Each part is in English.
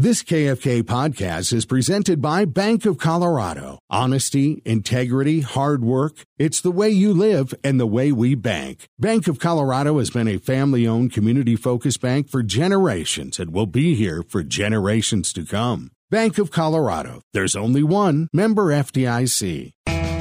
This KFK podcast is presented by Bank of Colorado. Honesty, integrity, hard work. It's the way you live and the way we bank. Bank of Colorado has been a family-owned, community-focused bank for generations and will be here for generations to come. Bank of Colorado. There's only one. Member FDIC.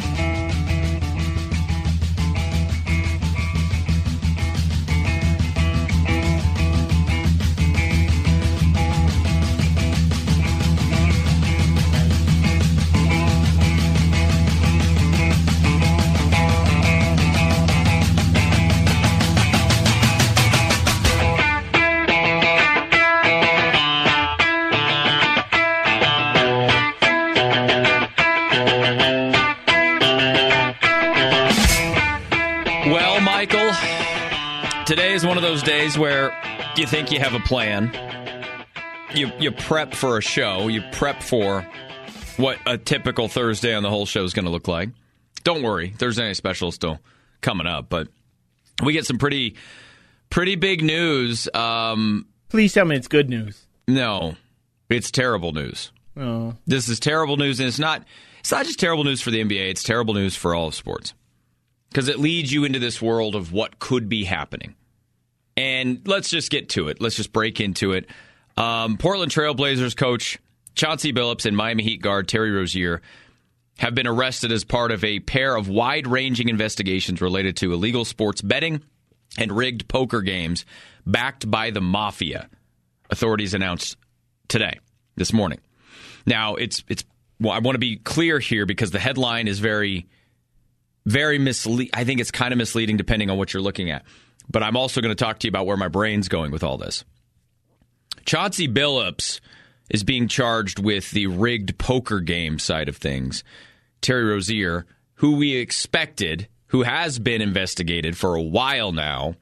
Today is one of those days where you think you have a plan. You prep for a show. You prep for what a typical Thursday on the whole show is going to look like. Don't worry, Thursday Night Special is still coming up, but we get some pretty big news. Please tell me it's good news. No, it's terrible news. Oh. This is terrible news, and it's not just terrible news for the NBA. It's terrible news for all of sports because it leads you into this world of what could be happening. And let's just get to it. Let's just break into it. Portland Trail Blazers coach Chauncey Billups and Miami Heat guard Terry Rozier have been arrested as part of a pair of wide-ranging investigations related to illegal sports betting and rigged poker games backed by the mafia, authorities announced this morning. Now, I want to be clear here because the headline is very, very misleading. I think it's kind of misleading depending on what you're looking at. But I'm also going to talk to you about where my brain's going with all this. Chauncey Billups is being charged with the rigged poker game side of things. Terry Rozier, who we expected, who has been investigated for a while now,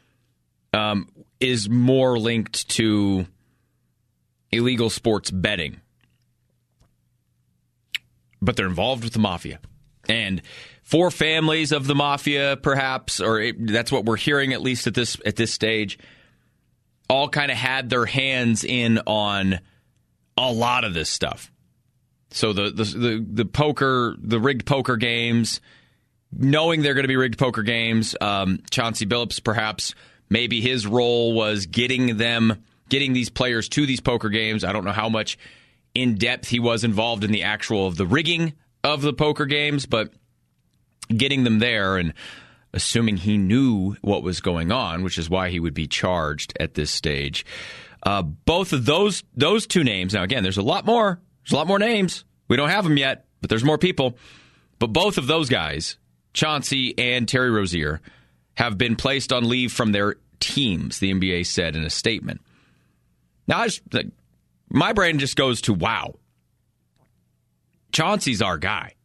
is more linked to illegal sports betting. But they're involved with the mafia. And four families of the mafia, perhaps, that's what we're hearing at least at this stage, all kind of had their hands in on a lot of this stuff. So the poker, the rigged poker games, knowing they're going to be rigged poker games, Chauncey Billups, perhaps, maybe his role was getting these players to these poker games. I don't know how much in depth he was involved in the rigging of the poker games, but getting them there and assuming he knew what was going on, which is why he would be charged at this stage. Both of those two names. Now, again, there's a lot more. There's a lot more names. We don't have them yet, but there's more people. But both of those guys, Chauncey and Terry Rozier, have been placed on leave from their teams, the NBA said in a statement. Now, my brain just goes to, wow, Chauncey's our guy.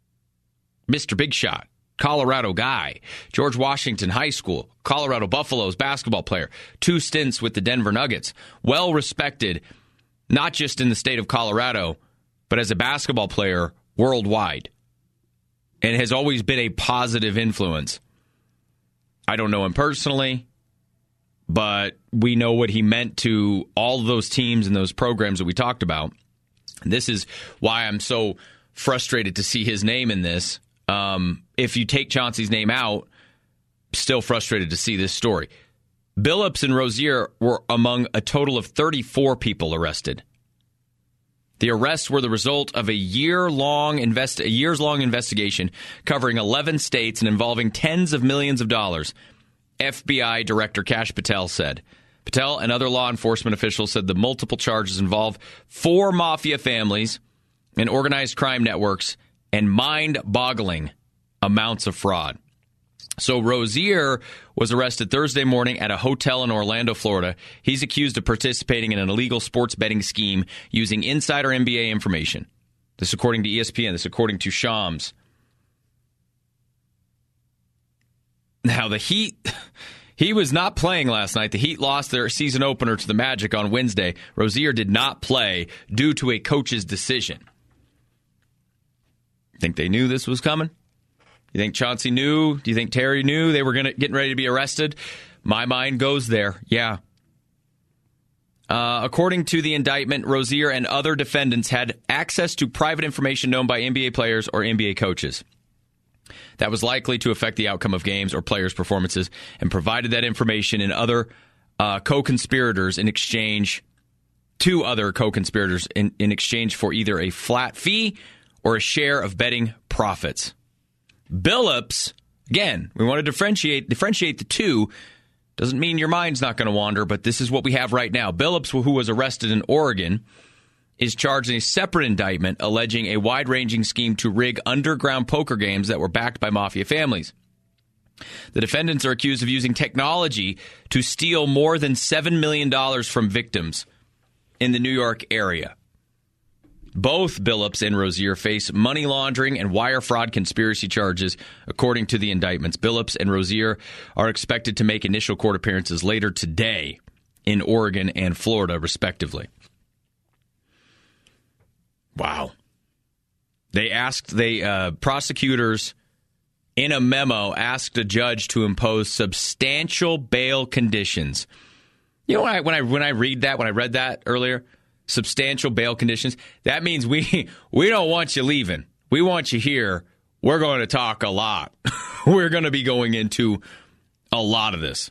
Mr. Big Shot, Colorado guy, George Washington High School, Colorado Buffaloes basketball player, 2 stints with the Denver Nuggets, well respected, not just in the state of Colorado, but as a basketball player worldwide, and has always been a positive influence. I don't know him personally, but we know what he meant to all of those teams and those programs that we talked about. And this is why I'm so frustrated to see his name in this. If you take Chauncey's name out, still frustrated to see this story. Billups and Rozier were among a total of 34 people arrested. The arrests were the result of a years-long investigation covering 11 states and involving tens of millions of dollars, FBI Director Kash Patel said. Patel and other law enforcement officials said the multiple charges involve 4 mafia families and organized crime networks and mind-boggling amounts of fraud. So Rozier was arrested Thursday morning at a hotel in Orlando, Florida. He's accused of participating in an illegal sports betting scheme using insider NBA information. This according to ESPN. This according to Shams. Now, the Heat, he was not playing last night. The Heat lost their season opener to the Magic on Wednesday. Rozier did not play due to a coach's decision. Think they knew this was coming? You think Chauncey knew? Do you think Terry knew they were getting ready to be arrested? My mind goes there. Yeah. According to the indictment, Rozier and other defendants had access to private information known by NBA players or NBA coaches that was likely to affect the outcome of games or players' performances, and provided that information in other co-conspirators in exchange to other co-conspirators in exchange for either a flat fee or a share of betting profits. Billups, again, we want to differentiate the two. Doesn't mean your mind's not going to wander, but this is what we have right now. Billups, who was arrested in Oregon, is charged in a separate indictment alleging a wide-ranging scheme to rig underground poker games that were backed by mafia families. The defendants are accused of using technology to steal more than $7 million from victims in the New York area. Both Billups and Rozier face money laundering and wire fraud conspiracy charges, according to the indictments. Billups and Rozier are expected to make initial court appearances later today in Oregon and Florida, respectively. Wow. Prosecutors in a memo asked a judge to impose substantial bail conditions. You know, when I read that earlier, substantial bail conditions, that means we don't want you leaving. We want you here. We're going to talk a lot. We're going to be going into a lot of this.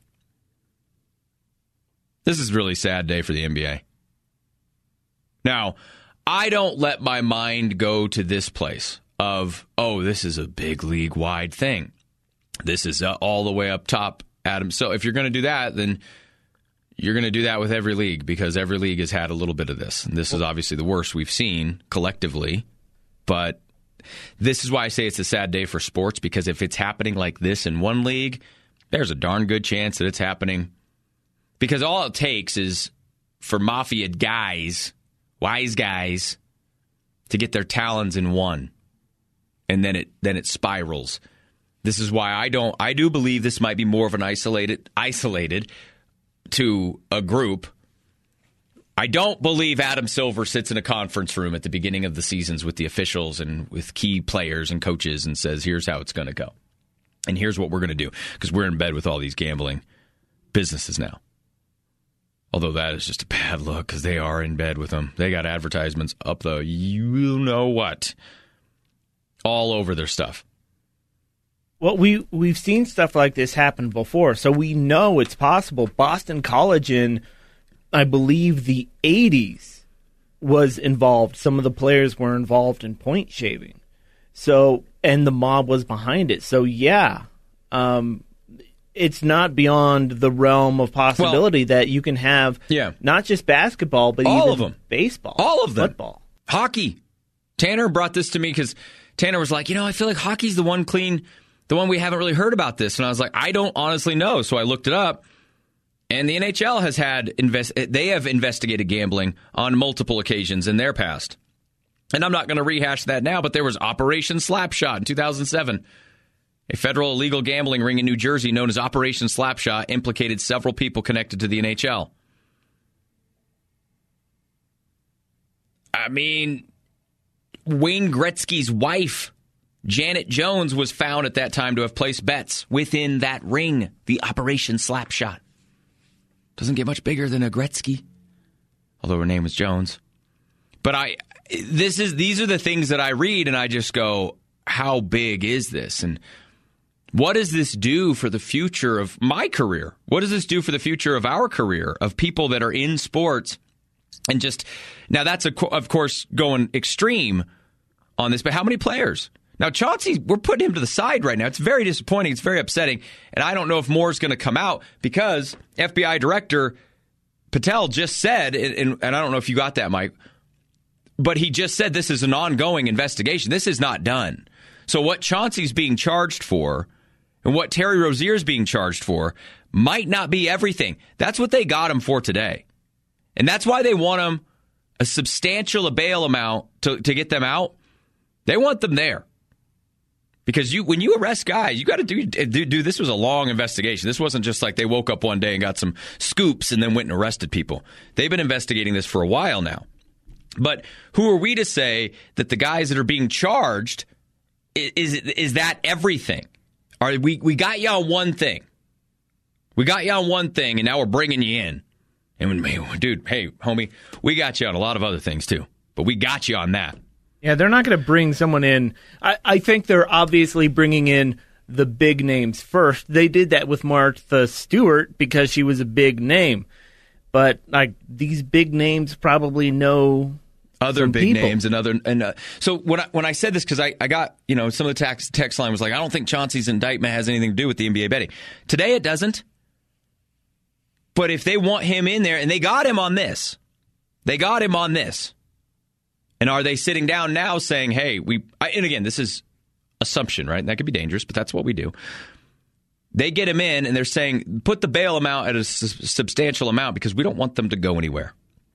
This is a really sad day for the NBA. Now, I don't let my mind go to this place of, oh, this is a big league-wide thing. This is all the way up top, Adam. So if you're going to do that, then you're going to do that with every league, because every league has had a little bit of this. And this is obviously the worst we've seen collectively. But this is why I say it's a sad day for sports, because if it's happening like this in one league, there's a darn good chance that it's happening. Because all it takes is for mafia guys, wise guys, to get their talons in one. And then it spirals. This is why I do believe this might be more of an isolated to a group. I don't believe Adam Silver sits in a conference room at the beginning of the seasons with the officials and with key players and coaches and says, here's how it's going to go. And here's what we're going to do, because we're in bed with all these gambling businesses now. Although that is just a bad look, because they are in bed with them. They got advertisements up the you know what all over their stuff. Well, we've seen stuff like this happen before, so we know it's possible. Boston College in, I believe, the 80s was involved. Some of the players were involved in point shaving. So, and the mob was behind it. So, yeah, it's not beyond the realm of possibility that you can have not just basketball, but all even of them. Baseball, all of them, football, hockey. Tanner brought this to me because Tanner was like, I feel like hockey's the one we haven't really heard about this. And I was like, I don't honestly know. So I looked it up. And the NHL has they have investigated gambling on multiple occasions in their past. And I'm not going to rehash that now, but there was Operation Slapshot in 2007. A federal illegal gambling ring in New Jersey known as Operation Slapshot implicated several people connected to the NHL. I mean, Wayne Gretzky's wife, Janet Jones, was found at that time to have placed bets within that ring, the Operation Slapshot. Doesn't get much bigger than a Gretzky, although her name was Jones. But these are the things that I read, and I just go, how big is this? And what does this do for the future of my career? What does this do for the future of our career, of people that are in sports? And just, now that's, of course, going extreme on this, but how many players? Now, Chauncey, we're putting him to the side right now. It's very disappointing. It's very upsetting. And I don't know if more is going to come out, because FBI Director Patel just said, and I don't know if you got that, Mike, but he just said this is an ongoing investigation. This is not done. So what Chauncey's being charged for and what Terry Rozier's being charged for might not be everything. That's what they got him for today. And that's why they want him a substantial bail amount to get them out. They want them there. Because when you arrest guys, you got to do this was a long investigation. This wasn't just like they woke up one day and got some scoops and then went and arrested people. They've been investigating this for a while now. But who are we to say that the guys that are being charged, is that everything? We got you on one thing. We got you on one thing, and now we're bringing you in. And dude, hey, homie, we got you on a lot of other things too, but we got you on that. Yeah, they're not going to bring someone in. I think they're obviously bringing in the big names first. They did that with Martha Stewart because she was a big name. But like these big names probably know other big people. Names so when I said this, because I got, some of the text line was like, I don't think Chauncey's indictment has anything to do with the NBA betting. Today it doesn't. But if they want him in there, and they got him on this. And are they sitting down now saying, hey, and again, this is assumption, right? That could be dangerous, but that's what we do. They get him in, and they're saying, put the bail amount at a substantial amount because we don't want them to go anywhere.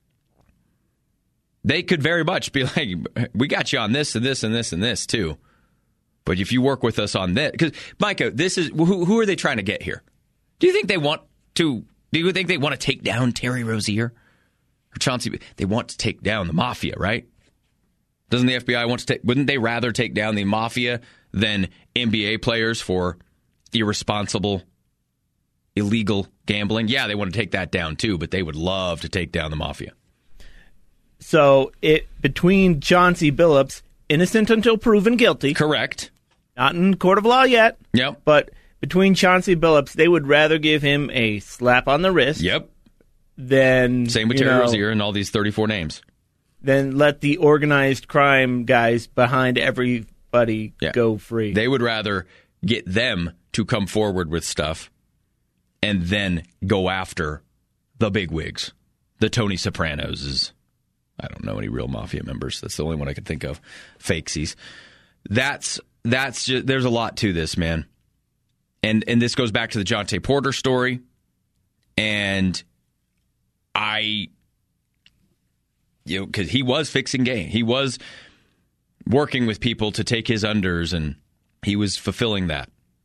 They could very much be like, we got you on this and this and this and this too. But if you work with us on this, because Micah, this is who are they trying to get here? Do you think they want to take down Terry Rozier or Chauncey? They want to take down the mafia, right? Doesn't the FBI want to take? Wouldn't they rather take down the mafia than NBA players for irresponsible, illegal gambling? Yeah, they want to take that down too, but they would love to take down the mafia. So between Chauncey Billups, innocent until proven guilty. Correct. Not in court of law yet. Yep. But between Chauncey Billups, they would rather give him a slap on the wrist. Yep. Than same with Terry Rozier and all these 34 names. Then let the organized crime guys behind everybody go free. They would rather get them to come forward with stuff and then go after the bigwigs, the Tony Sopranos. I don't know any real mafia members. That's the only one I can think of. Fakesies. That's just, there's a lot to this, man. And this goes back to the Jontay Porter story. And because he was fixing game. He was working with people to take his unders, and he was fulfilling that.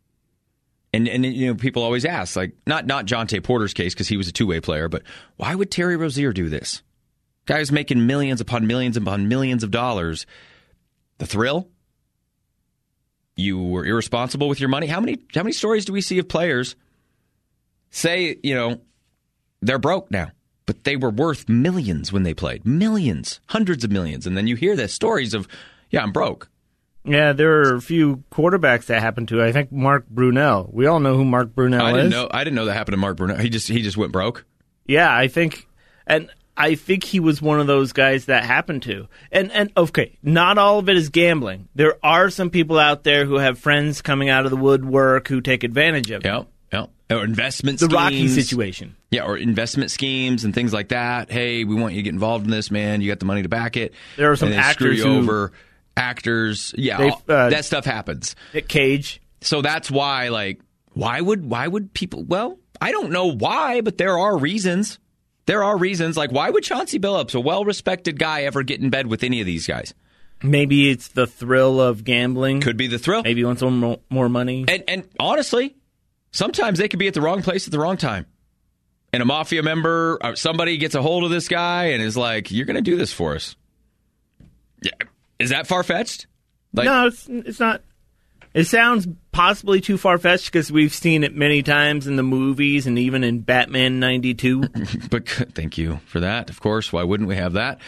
And people always ask, like, not Jontay Porter's case because he was a two-way player, but why would Terry Rozier do this? Guy was making millions upon millions upon millions of dollars. The thrill? You were irresponsible with your money? How many stories do we see of players say, they're broke now, but they were worth millions when they played? Millions, hundreds of millions. And then you hear the stories of, I'm broke. Yeah, there are a few quarterbacks that happened to. I think Mark Brunell. We all know who Mark Brunell is. I didn't know that happened to Mark Brunell. He just went broke. Yeah, I think he was one of those guys that happened to. And okay, not all of it is gambling. There are some people out there who have friends coming out of the woodwork who take advantage of it. Yeah. Or investment schemes. The Rocky situation. Yeah, or investment schemes and things like that. Hey, we want you to get involved in this, man. You got the money to back it. There are some actors who... over. Actors, that stuff happens. Nick Cage. So that's why, why would people? Well, I don't know why, but there are reasons. There are reasons. Like, why would Chauncey Billups, a well-respected guy, ever get in bed with any of these guys? Maybe it's the thrill of gambling. Could be the thrill. Maybe he wants some more money. And honestly, sometimes they could be at the wrong place at the wrong time. And a mafia member, or somebody gets a hold of this guy and is like, "You're going to do this for us." Yeah. Is that far-fetched? No, it's not. It sounds possibly too far-fetched because we've seen it many times in the movies and even in Batman 92. But thank you for that. Of course, why wouldn't we have that?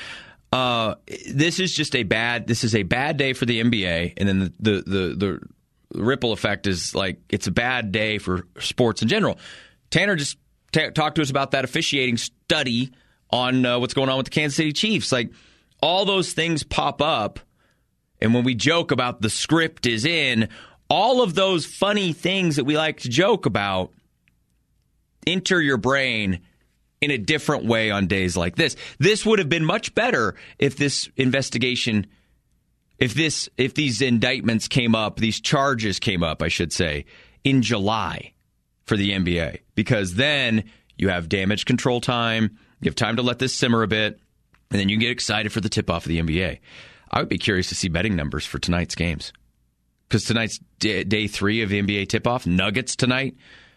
This is just a bad day for the NBA, and then the ripple effect is like it's a bad day for sports in general. Tanner just talked to us about that officiating study on what's going on with the Kansas City Chiefs. Like, all those things pop up, and when we joke about the script is in, all of those funny things that we like to joke about enter your brain in a different way on days like this. This would have been much better if this investigation, if these indictments came up, these charges came up, I should say, in July for the NBA, because then you have damage control time, you have time to let this simmer a bit, and then you can get excited for the tip-off of the NBA. I would be curious to see betting numbers for tonight's games. Because tonight's day 3 of the NBA tip-off, Nuggets tonight.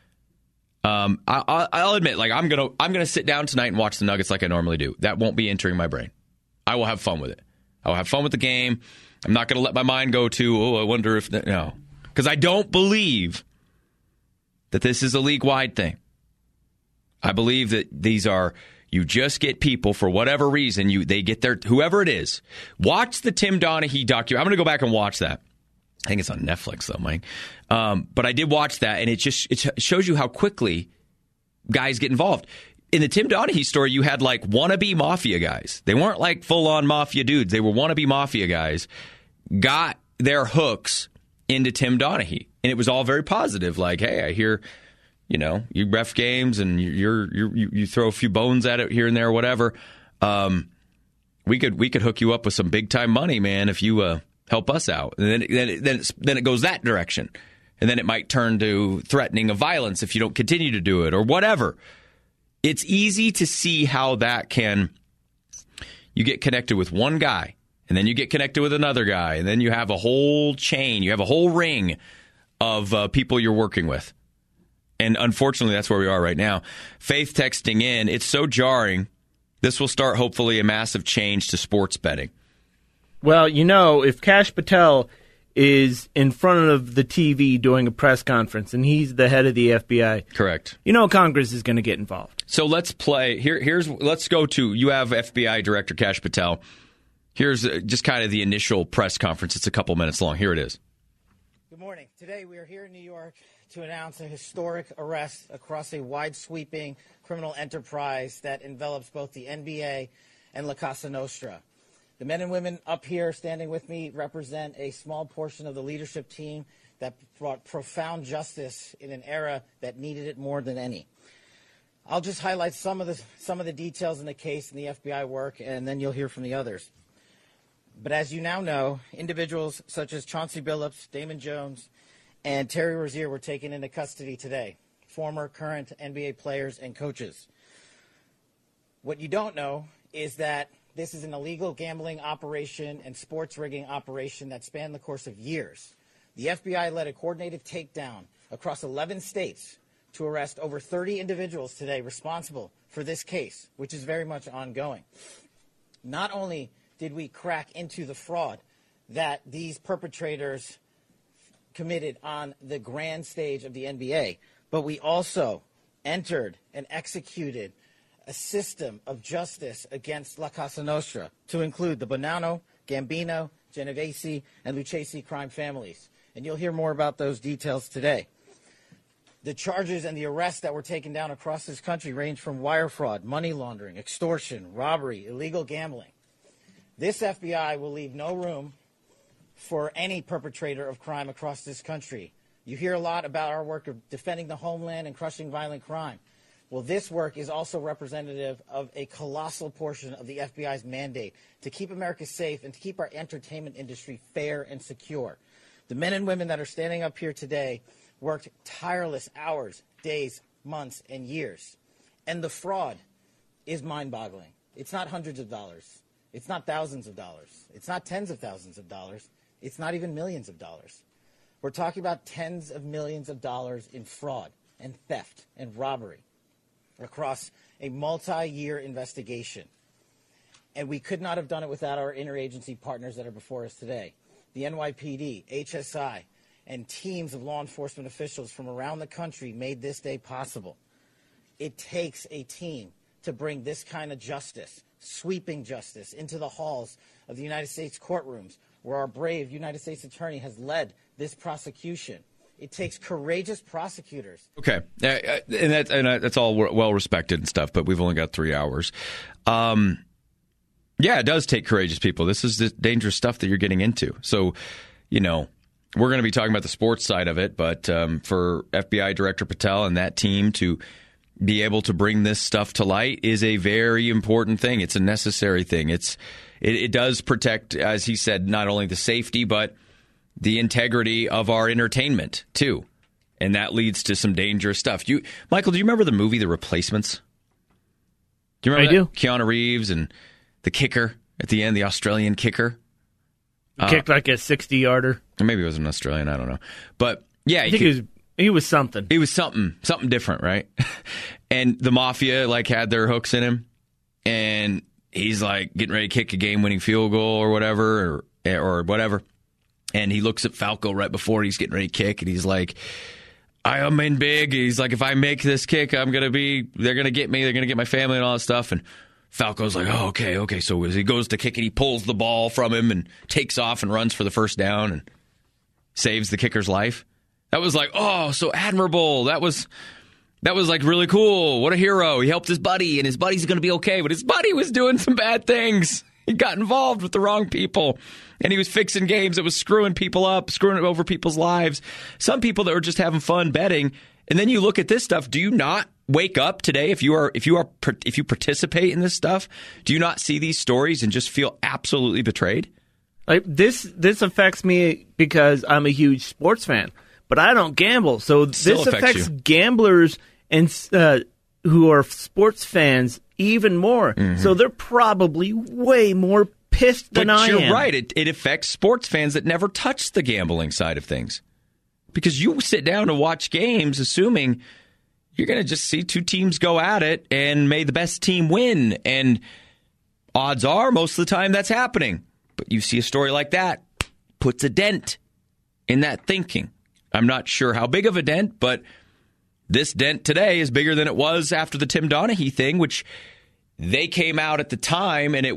I'll admit, I'm gonna sit down tonight and watch the Nuggets like I normally do. That won't be entering my brain. I will have fun with it. I will have fun with the game. I'm not gonna let my mind go to, I wonder if no, because I don't believe that this is a league-wide thing. I believe that these are You just get people, for whatever reason, they get their, whoever it is. Watch the Tim Donaghy documentary. I'm going to go back and watch that. I think it's on Netflix, though, Mike. But I did watch that, and it shows you how quickly guys get involved. In the Tim Donaghy story, you had like wannabe mafia guys. They weren't like full-on mafia dudes. They were wannabe mafia guys. Got their hooks into Tim Donaghy, and it was all very positive. Like, hey, I hear, you ref games and you throw a few bones at it here and there, or whatever. We could hook you up with some big time money, man, if you help us out. And then it goes that direction, and then it might turn to threatening of violence if you don't continue to do it or whatever. It's easy to see how that you get connected with one guy, and then you get connected with another guy, and then you have a whole chain, you have a whole ring of people you're working with. And unfortunately, that's where we are right now. Faith texting in, it's so jarring. This will start, hopefully, a massive change to sports betting. Well, if Kash Patel is in front of the TV doing a press conference, and he's the head of the FBI. Correct. Congress is going to get involved. So let's play. Let's go to, you have FBI Director Kash Patel. Here's just kind of the initial press conference. It's a couple minutes long. Here it is. Good morning. Today we are here in New York to announce a historic arrest across a wide-sweeping criminal enterprise that envelops both the NBA and La Cosa Nostra. The men and women up here standing with me represent a small portion of the leadership team that brought profound justice in an era that needed it more than any. I'll just highlight some of the details in the case and the FBI work, and then you'll hear from the others. But as you now know, individuals such as Chauncey Billups, Damon Jones, and Terry Rozier were taken into custody today, former, current NBA players and coaches. What you don't know is that this is an illegal gambling operation and sports rigging operation that spanned the course of years. The FBI led a coordinated takedown across 11 states to arrest over 30 individuals today responsible for this case, which is very much ongoing. Not only did we crack into the fraud that these perpetrators committed on the grand stage of the NBA, but we also entered and executed a system of justice against La Cosa Nostra to include the Bonanno, Gambino, Genovese, and Lucchesi crime families. And you'll hear more about those details today. The charges and the arrests that were taken down across this country range from wire fraud, money laundering, extortion, robbery, illegal gambling. This FBI will leave no room for any perpetrator of crime across this country. You hear a lot about our work of defending the homeland and crushing violent crime. Well, this work is also representative of a colossal portion of the FBI's mandate to keep America safe and to keep our entertainment industry fair and secure. The men and women that are standing up here today worked tireless hours, days, months, and years. And the fraud is mind-boggling. It's not hundreds of dollars. It's not thousands of dollars. It's not tens of thousands of dollars. It's not even millions of dollars. We're talking about tens of millions of dollars in fraud and theft and robbery across a multi-year investigation. And we could not have done it without our interagency partners that are before us today. The NYPD, HSI, and teams of law enforcement officials from around the country made this day possible. It takes a team to bring this kind of justice, sweeping justice, into the halls of the United States courtrooms, where our brave United States attorney has led this prosecution. It takes courageous prosecutors. Okay, and that's all well respected and stuff, but we've only got 3 hours. Yeah, it does take courageous people. This is the dangerous stuff that you're getting into. So, we're going to be talking about the sports side of it, but for FBI Director Patel and that team to be able to bring this stuff to light is a very important thing. It's a necessary thing. It does protect, as he said, not only the safety, but the integrity of our entertainment, too. And that leads to some dangerous stuff. Michael, do you remember the movie The Replacements? Do you remember that? Keanu Reeves and the kicker at the end, the Australian kicker. Kicked like a 60-yarder. Or maybe it was an Australian, I don't know. But, yeah. I think he was something. He was something different, right? And the Mafia, had their hooks in him. And he's, getting ready to kick a game-winning field goal or whatever, or whatever. And he looks at Falco right before he's getting ready to kick, and he's like, I am in big. He's like, if I make this kick, they're going to get me. They're going to get my family and all that stuff. And Falco's like, oh, okay. So as he goes to kick it, he pulls the ball from him and takes off and runs for the first down and saves the kicker's life. That was like, oh, so admirable. That was like really cool. What a hero. He helped his buddy, and his buddy's going to be okay. But his buddy was doing some bad things. He got involved with the wrong people. And he was fixing games that was screwing people up, screwing over people's lives. Some people that were just having fun betting. And then you look at this stuff. Do you not wake up today if you participate in this stuff? Do you not see these stories and just feel absolutely betrayed? Like this affects me because I'm a huge sports fan, but I don't gamble. So this affects gamblers and who are sports fans even more. Mm-hmm. So they're probably way more pissed than I am. But you're right. It affects sports fans that never touch the gambling side of things. Because you sit down to watch games assuming you're going to just see two teams go at it and may the best team win. And odds are most of the time that's happening. But you see a story like that, puts a dent in that thinking. I'm not sure how big of a dent, but this dent today is bigger than it was after the Tim Donaghy thing, which they came out at the time and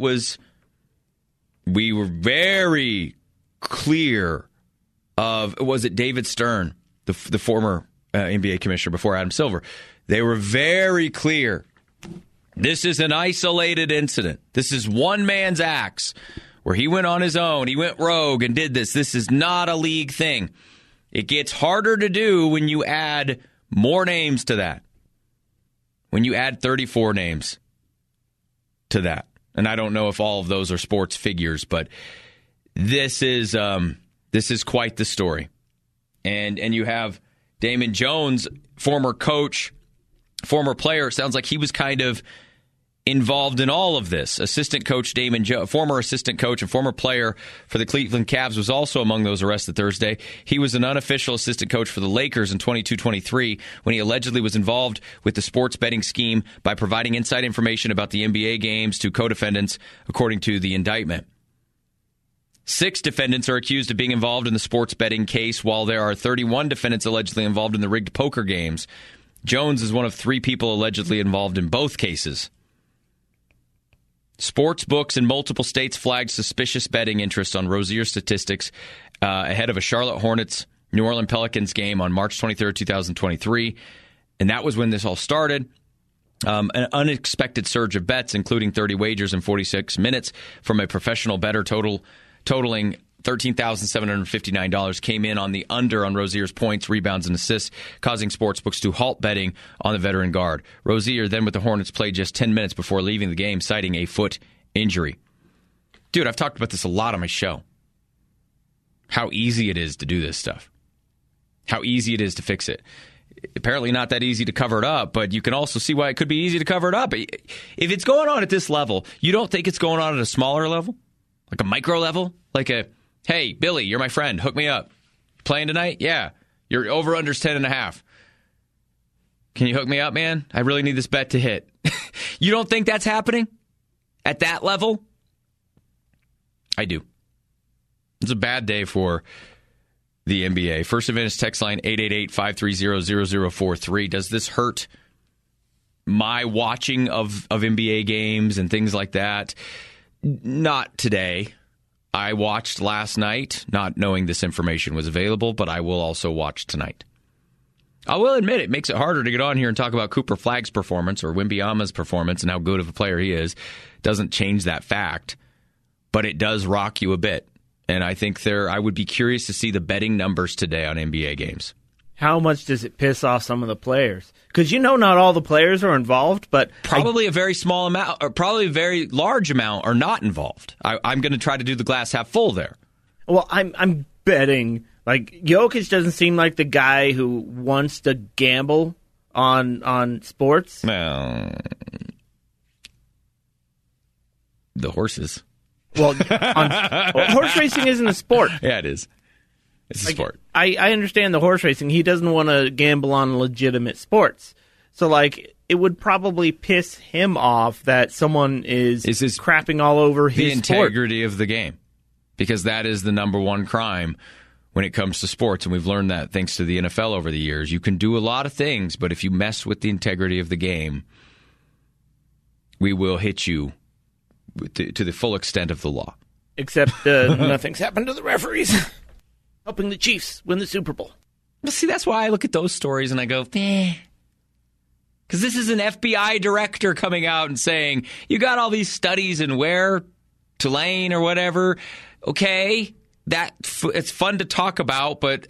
we were very clear of, was it David Stern, the former NBA commissioner before Adam Silver? They were very clear. This is an isolated incident. This is one man's acts where he went on his own. He went rogue and did this. This is not a league thing. It gets harder to do when you add more names to that. When you add 34 names to that. And I don't know if all of those are sports figures, but this is quite the story. And you have Damon Jones, former coach, former player. It sounds like he was kind of involved in all of this. Assistant coach Damon Jones, former assistant coach and former player for the Cleveland Cavs, was also among those arrested Thursday. He was an unofficial assistant coach for the Lakers in 22-23 when he allegedly was involved with the sports betting scheme by providing inside information about the NBA games to co-defendants, according to the indictment. 6 defendants are accused of being involved in the sports betting case, while there are 31 defendants allegedly involved in the rigged poker games. Jones is one of 3 people allegedly involved in both cases. Sports books in multiple states flagged suspicious betting interest on Rozier statistics ahead of a Charlotte Hornets-New Orleans Pelicans game on March 23, 2023. And that was when this all started. An unexpected surge of bets, including 30 wagers in 46 minutes from a professional bettor totaling $13,759, came in on the under on Rozier's points, rebounds, and assists, causing sportsbooks to halt betting on the veteran guard. Rozier, then with the Hornets, played just 10 minutes before leaving the game, citing a foot injury. Dude, I've talked about this a lot on my show. How easy it is to do this stuff. How easy it is to fix it. Apparently not that easy to cover it up, but you can also see why it could be easy to cover it up. If it's going on at this level, you don't think it's going on at a smaller level? Like a micro level? Like a, hey, Billy, you're my friend. Hook me up. Playing tonight? Yeah. Your over-under's 10.5. Can you hook me up, man? I really need this bet to hit. You don't think that's happening at that level? I do. It's a bad day for the NBA. First Advantage text line 888-530-0043. Does this hurt my watching of NBA games and things like that? Not today. I watched last night, not knowing this information was available, but I will also watch tonight. I will admit it makes it harder to get on here and talk about Cooper Flagg's performance or Wembanyama's performance and how good of a player he is. Doesn't change that fact, but it does rock you a bit. And I think I would be curious to see the betting numbers today on NBA games. How much does it piss off some of the players? Because not all the players are involved, but probably a very small amount, or probably a very large amount, are not involved. I'm going to try to do the glass half full there. Well, I'm betting like Jokic doesn't seem like the guy who wants to gamble on sports. Well, the horses. Well, horse racing isn't a sport. Yeah, it is. It's a sport. I understand the horse racing. He doesn't want to gamble on legitimate sports. So, it would probably piss him off that someone is crapping all over his sport. The integrity of the game. Because that is the number one crime when it comes to sports, and we've learned that thanks to the NFL over the years. You can do a lot of things, but if you mess with the integrity of the game, we will hit you to the full extent of the law. Except nothing's happened to the referees helping the Chiefs win the Super Bowl. Well, see, that's why I look at those stories and I go, eh. Because this is an FBI director coming out and saying, you got all these studies in where? Tulane or whatever. Okay, it's fun to talk about, but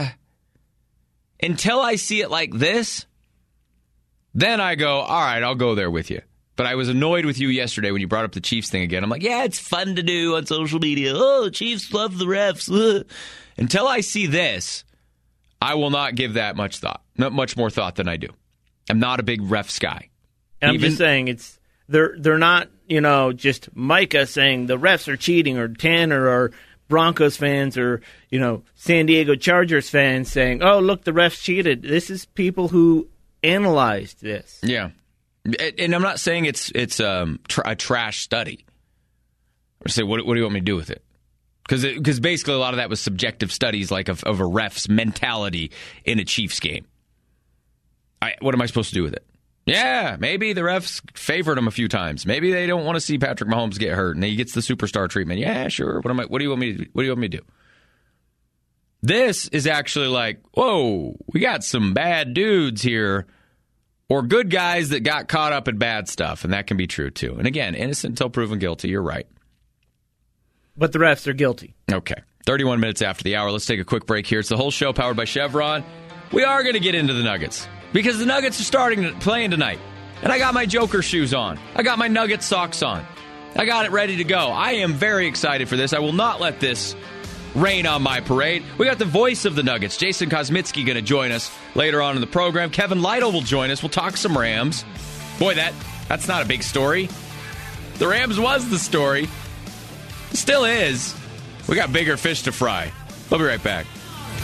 until I see it like this, then I go, all right, I'll go there with you. But I was annoyed with you yesterday when you brought up the Chiefs thing again. I'm like, yeah, it's fun to do on social media. Oh, Chiefs love the refs. Ugh. Until I see this, I will not give that much thought. Not much more thought than I do. I'm not a big refs guy. And I'm just saying, they're not, just Micah saying the refs are cheating, or Tanner or Broncos fans, or, San Diego Chargers fans saying, oh, look, the refs cheated. This is people who analyzed this. Yeah. And I'm not saying it's a trash study. I say, what do you want me to do with it? Because basically a lot of that was subjective studies, like of a ref's mentality in a Chiefs game. What am I supposed to do with it? Yeah, maybe the refs favored him a few times. Maybe they don't want to see Patrick Mahomes get hurt, and he gets the superstar treatment. Yeah, sure. What do you want me to do? This is actually like, whoa, we got some bad dudes here. Or good guys that got caught up in bad stuff, and that can be true, too. And again, innocent until proven guilty, you're right. But the refs are guilty. Okay. 31 minutes after the hour. Let's take a quick break here. It's the whole show powered by Chevron. We are going to get into the Nuggets, because the Nuggets are playing tonight. And I got my Joker shoes on. I got my Nugget socks on. I got it ready to go. I am very excited for this. I will not let this rain on my parade. We got the voice of the Nuggets, Jason Kosmitsky, going to join us later on in the program. Kevin Lytle will join us. We'll talk some Rams. Boy, that's not a big story. The Rams was the story. Still is. We got bigger fish to fry. We'll be right back.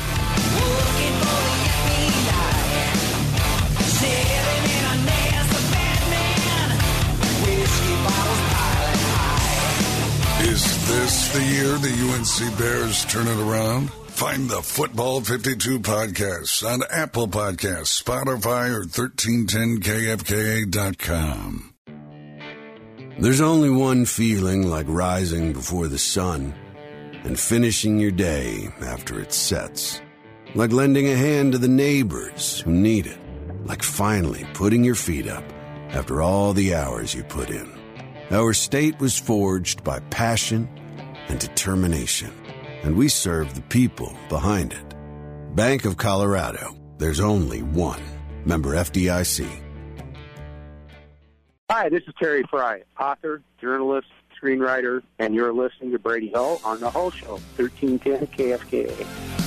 Is this the year the UNC Bears turn it around? Find the Football 52 podcasts on Apple Podcasts, Spotify, or 1310kfka.com. There's only one feeling like rising before the sun and finishing your day after it sets. Like lending a hand to the neighbors who need it. Like finally putting your feet up after all the hours you put in. Our state was forged by passion and determination, and we serve the people behind it. Bank of Colorado. There's only one. Member FDIC. Hi, this is Terry Fry, author, journalist, screenwriter, and you're listening to Brady Hull on The Hull Show, 1310 KFKA.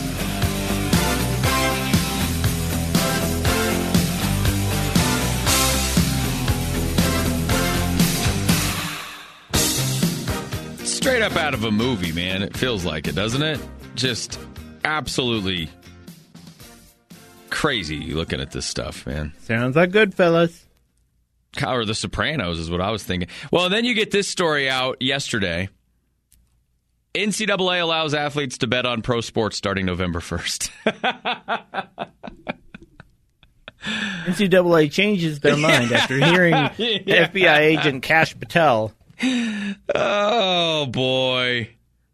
Straight up out of a movie, man. It feels like it, doesn't it? Just absolutely crazy looking at this stuff, man. Sounds like Goodfellas. Or The Sopranos is what I was thinking. Well, then you get this story out yesterday. NCAA allows athletes to bet on pro sports starting November 1st. NCAA changes their mind after hearing FBI agent Kash Patel. Oh, boy.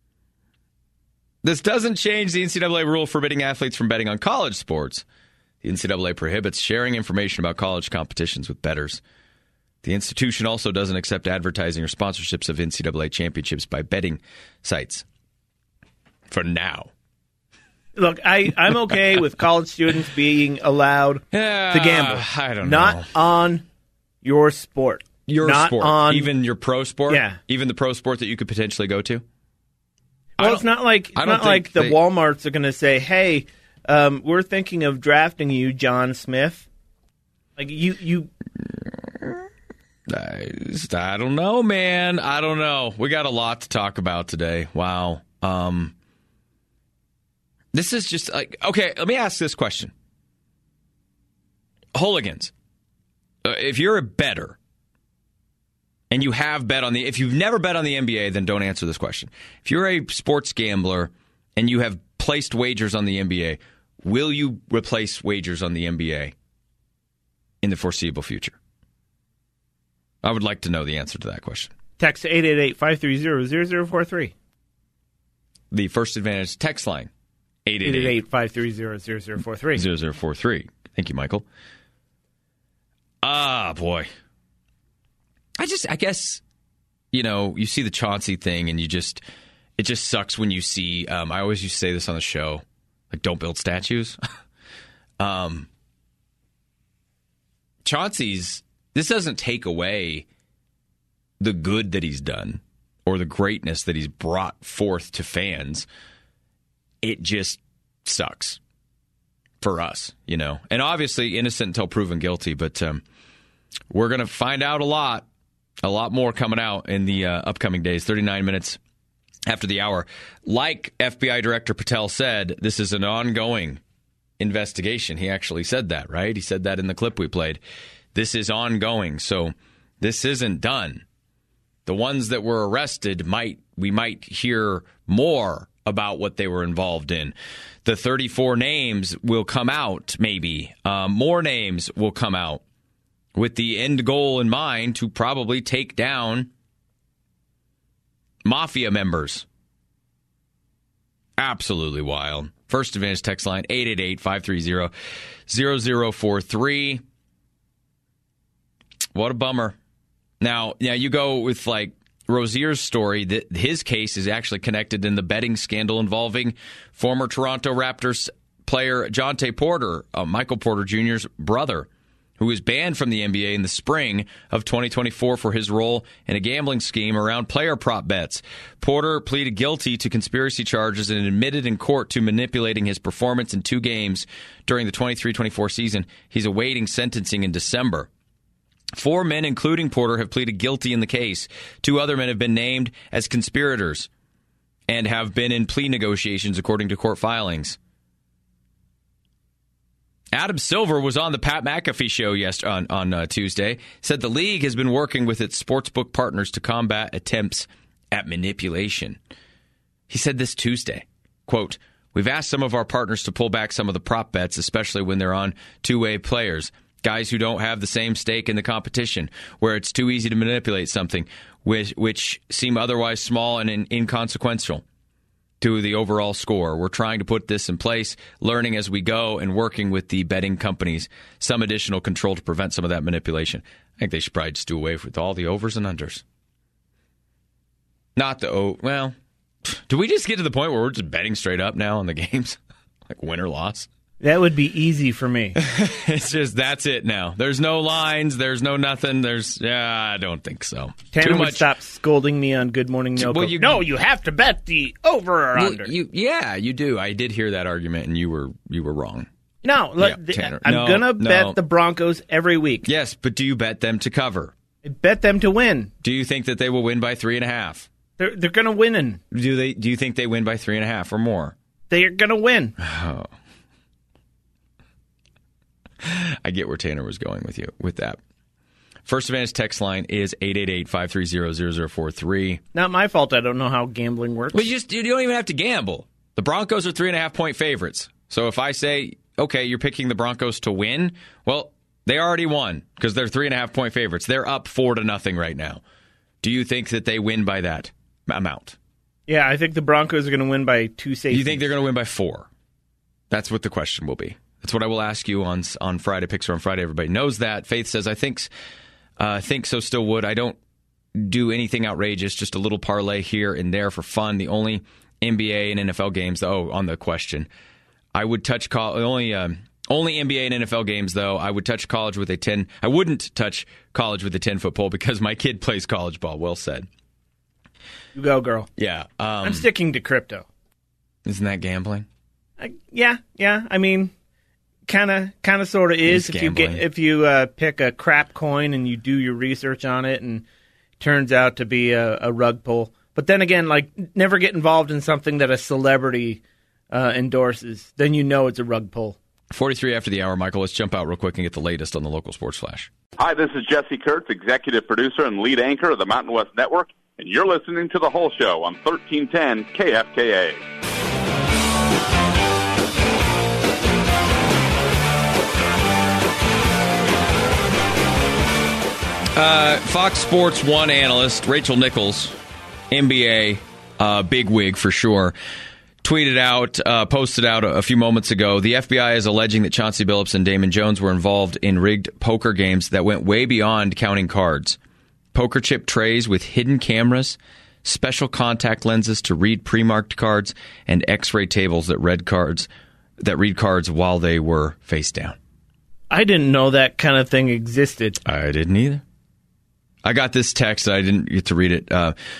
This doesn't change the NCAA rule forbidding athletes from betting on college sports. The NCAA prohibits sharing information about college competitions with bettors. The institution also doesn't accept advertising or sponsorships of NCAA championships by betting sites. For now. Look, I'm okay with college students being allowed to gamble. I don't know. Not on your sport. Your not sport. On, even your pro sport? Yeah. Even the pro sport that you could potentially go to? Well, it's not like the Walmarts are going to say, hey, we're thinking of drafting you, John Smith. Like, you... I don't know, man. I don't know. We got a lot to talk about today. Wow. This is just like, okay, let me ask this question. Hooligans, if you're a bettor and you have bet on if you've never bet on the NBA, then don't answer this question. If you're a sports gambler and you have replaced wagers on the NBA. Will you replace wagers on the NBA in the foreseeable future? I would like to know the answer to that question. Text 888-530-0043. The First Advantage text line, 888-530-0043. 0043. Thank you, Michael. Boy. I guess, you see the Chauncey thing and it just sucks when you see, I always used to say this on the show, like, don't build statues. Chauncey's, this doesn't take away the good that he's done or the greatness that he's brought forth to fans. It just sucks for us, and obviously innocent until proven guilty, but we're going to find out a lot more coming out in the upcoming days. 39 minutes after the hour. Like FBI Director Patel said, this is an ongoing investigation. He actually said that, right? He said that in the clip we played. This is ongoing, so this isn't done. The ones that were arrested, we might hear more about what they were involved in. The 34 names will come out, maybe. More names will come out with the end goal in mind to probably take down mafia members. Absolutely wild. First Advantage text line, 888-530-0043. What a bummer. Now you go with, like, Rozier's story, that his case is actually connected in the betting scandal involving former Toronto Raptors player Jonte Porter, Michael Porter Jr.'s brother, who was banned from the NBA in the spring of 2024 for his role in a gambling scheme around player prop bets. Porter pleaded guilty to conspiracy charges and admitted in court to manipulating his performance in 2 games during the 23-24 season. He's awaiting sentencing in December. 4 men, including Porter, have pleaded guilty in the case. 2 other men have been named as conspirators and have been in plea negotiations, according to court filings. Adam Silver was on the Pat McAfee show on Tuesday, said the league has been working with its sportsbook partners to combat attempts at manipulation. He said this Tuesday, quote, "We've asked some of our partners to pull back some of the prop bets, especially when they're on two-way players, guys who don't have the same stake in the competition, where it's too easy to manipulate something, which seem otherwise small and inconsequential to the overall score. We're trying to put this in place, learning as we go, and working with the betting companies, some additional control to prevent some of that manipulation." I think they should probably just do away with all the overs and unders. Not the, well, do we just get to the point where we're just betting straight up now on the games? Like win or loss? That would be easy for me. It's just, that's it now. There's no lines. There's no nothing. I don't think so. Tanner would stop scolding me on Good Morning No. Well, you have to bet the over or under. You do. I did hear that argument, and you were wrong. No, Tanner. I'm going to bet the Broncos every week. Yes, but do you bet them to cover? I bet them to win. Do you think that they will win by 3.5? They're going to win. Do you think they win by 3.5 or more? They're going to win. Oh. I get where Tanner was going with that. First Advantage text line is 888-530-0043. Not my fault. I don't know how gambling works. Well, you don't even have to gamble. The Broncos are 3.5-point favorites. So if I say, okay, you're picking the Broncos to win, well, they already won because they're 3.5-point favorites. They're up 4-0 right now. Do you think that they win by that amount? Yeah, I think the Broncos are going to win by 2 safeties. You think they're going to win by 4? That's what the question will be. That's what I will ask you on Friday. Picks are on Friday. Everybody knows that. Faith says, I think so, still would. I don't do anything outrageous, just a little parlay here and there for fun. The only NBA and NFL games, on the question, I would touch only NBA and NFL games, though. I would touch college with a 10. I wouldn't touch college with a 10-foot pole because my kid plays college ball. Well said. You go, girl. Yeah. I'm sticking to crypto. Isn't that gambling? Yeah. I mean, kind of, sort of is. If you pick a crap coin and you do your research on it, and it turns out to be a rug pull. But then again, like, never get involved in something that a celebrity endorses. Then you know it's a rug pull. 43 after the hour, Michael. Let's jump out real quick and get the latest on the local sports flash. Hi, this is Jesse Kurtz, executive producer and lead anchor of the Mountain West Network, and you're listening to The Whole Show on 1310 KFKA. Fox Sports 1 analyst Rachel Nichols, NBA bigwig for sure, posted out a few moments ago, the FBI is alleging that Chauncey Billups and Damon Jones were involved in rigged poker games that went way beyond counting cards. Poker chip trays with hidden cameras, special contact lenses to read pre-marked cards, and X-ray tables that read cards while they were face down. I didn't know that kind of thing existed. I didn't either. I got this text. I didn't get to read it.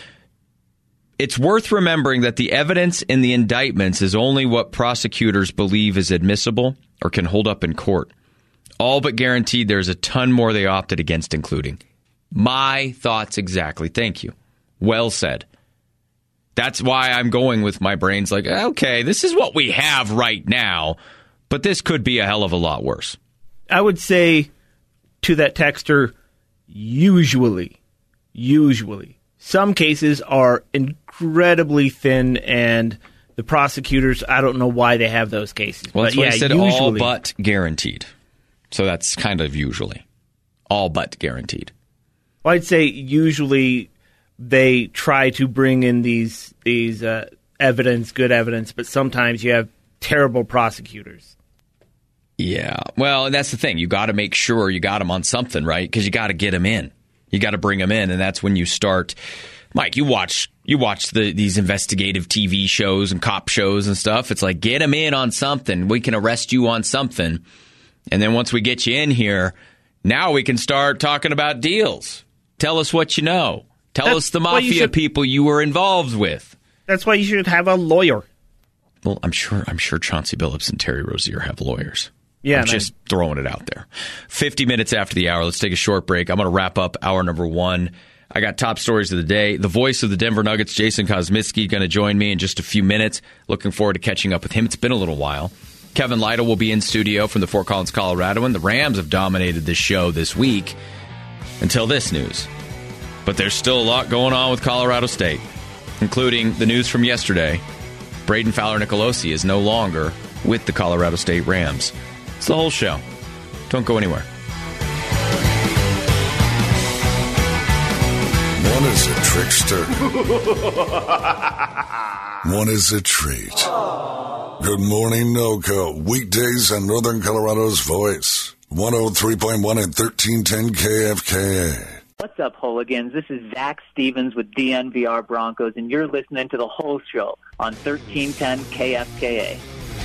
It's worth remembering that the evidence in the indictments is only what prosecutors believe is admissible or can hold up in court. All but guaranteed there's a ton more they opted against including. My thoughts exactly. Thank you. Well said. That's why I'm going with my brains like, okay, this is what we have right now, but this could be a hell of a lot worse. I would say to that texter, usually. Some cases are incredibly thin, and the prosecutors, I don't know why they have those cases. Well, that's but why I said usually, all but guaranteed. So that's kind of usually. All but guaranteed. Well, I'd say usually they try to bring in these evidence, good evidence, but sometimes you have terrible prosecutors. Yeah. Well, and that's the thing. You got to make sure you got them on something, right? Because you got to get them in. You got to bring them in, and that's when you start. Mike, you watch these investigative TV shows and cop shows and stuff. It's like, get them in on something. We can arrest you on something. And then once we get you in here, now we can start talking about deals. Tell us what you know. Tell us the mafia people you were involved with. That's why you should have a lawyer. Well, I'm sure Chauncey Billups and Terry Rozier have lawyers. Yeah, I'm just throwing it out there. 50 minutes after the hour, let's take a short break. I'm going to wrap up hour number 1. I got top stories of the day. The voice of the Denver Nuggets, Jason Kosmitsky, going to join me in just a few minutes. Looking forward to catching up with him. It's been a little while. Kevin Lytle will be in studio from the Fort Collins, Colorado, and the Rams have dominated this show this week until this news. But there's still a lot going on with Colorado State, including the news from yesterday. Braden Fowler-Nicolosi is no longer with the Colorado State Rams. It's the whole show. Don't go anywhere. One is a trickster. One is a treat. Good morning, NoCo. Weekdays on Northern Colorado's voice. 103.1 and 1310 KFKA. What's up, hooligans? This is Zach Stevens with DNVR Broncos, and you're listening to The Whole Show on 1310 KFKA.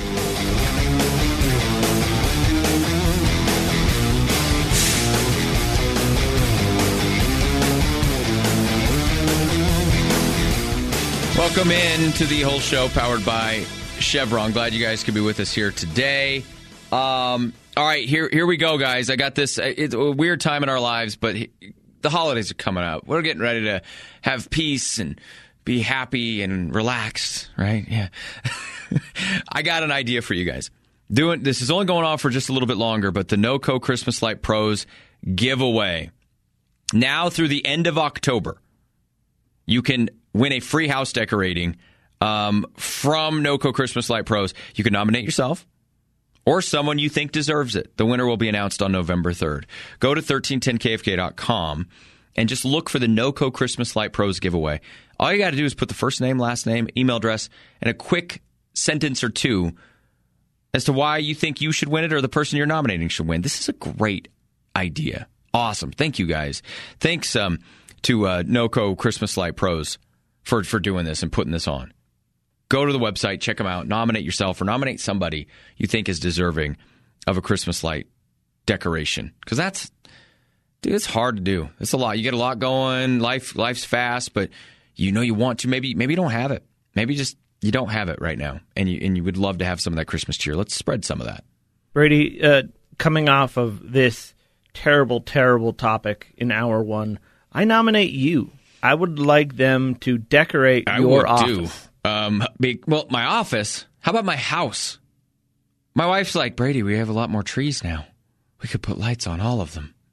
Welcome in to The Whole Show, powered by Chevron. Glad you guys could be with us here today. All right, here we go, guys. I got this. It's a weird time in our lives, but the holidays are coming up. We're getting ready to have peace and be happy and relaxed, right? Yeah. I got an idea for you guys. This is only going on for just a little bit longer, but the NoCo Christmas Light Pros giveaway. Now through the end of October, you can win a free house decorating from NoCo Christmas Light Pros. You can nominate yourself or someone you think deserves it. The winner will be announced on November 3rd. Go to 1310kfk.com and just look for the NoCo Christmas Light Pros giveaway. All you got to do is put the first name, last name, email address, and a quick sentence or two as to why you think you should win it or the person you're nominating should win. This is a great idea. Awesome. Thank you, guys. Thanks to NoCo Christmas Light Pros for doing this and putting this on. Go to the website, check them out, nominate yourself or nominate somebody you think is deserving of a Christmas light decoration. Because it's hard to do. It's a lot. You get a lot going. Life's fast, but you know you want to. Maybe you don't have it. Maybe just you don't have it right now, and you would love to have some of that Christmas cheer. Let's spread some of that. Brady, coming off of this terrible, terrible topic in hour 1, I nominate you. I would like them to decorate your office. Well, my office? How about my house? My wife's like, Brady, we have a lot more trees now. We could put lights on all of them.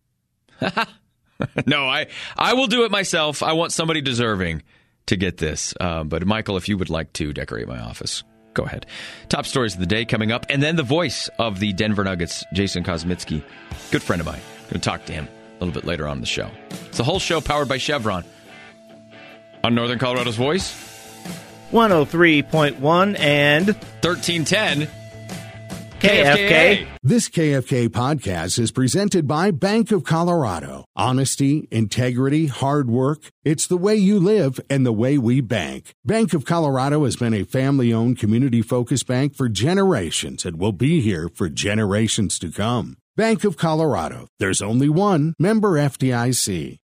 No, I will do it myself. I want somebody deserving to get this. But, Michael, if you would like to decorate my office, go ahead. Top stories of the day coming up. And then the voice of the Denver Nuggets, Jason Kosmitsky, good friend of mine. Going to talk to him. little bit later on in the show. It's the whole show powered by Chevron on Northern Colorado's Voice. 103.1 and 1310 KFK. This KFK podcast is presented by Bank of Colorado. Honesty, integrity, hard work. It's the way you live and the way we bank. Bank of Colorado has been a family-owned, community-focused bank for generations and will be here for generations to come. Bank of Colorado. There's only one. Member FDIC.